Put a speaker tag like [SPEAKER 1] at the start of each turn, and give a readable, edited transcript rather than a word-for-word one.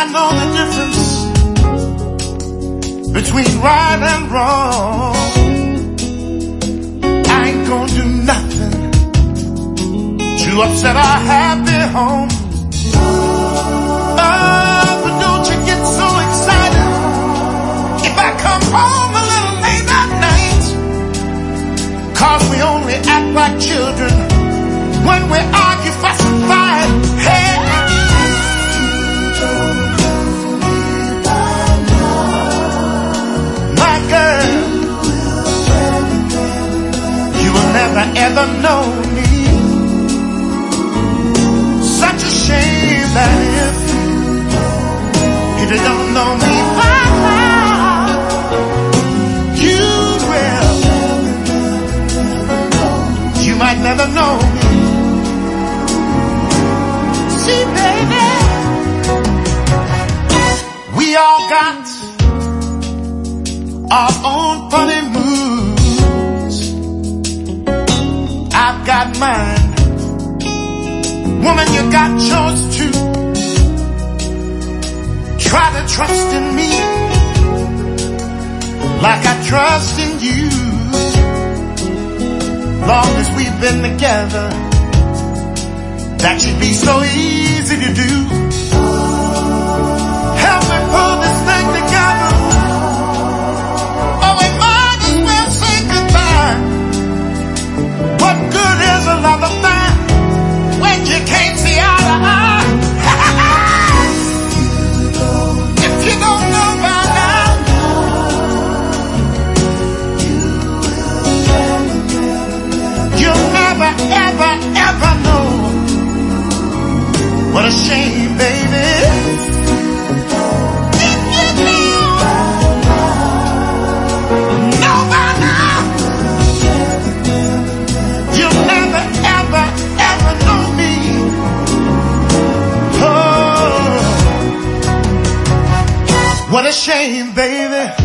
[SPEAKER 1] I know the difference between right and wrong. I ain't gonna do nothing to upset our happy home. Oh, but don't you get so excited if I come home a little late at night, 'cause we only act like children when we argue, fuss and fight. Hey, my girl, you will never ever know me. Such a shame that if you don't know me by now, you will. You might never know me. See, baby, we all got our own funny moods. I've got mine. Woman, you got yours too. Try to trust in me like I trust in you. Long as we've been together, that should be so easy to do. Help me pull this thing together, or we might as well say goodbye. What good is a love affair when you can't see eye to eye? If you don't know by now, you'll never, ever, ever know. What a shame, baby. If you know by now, you'll never, ever, ever know me. Oh, what a shame, baby.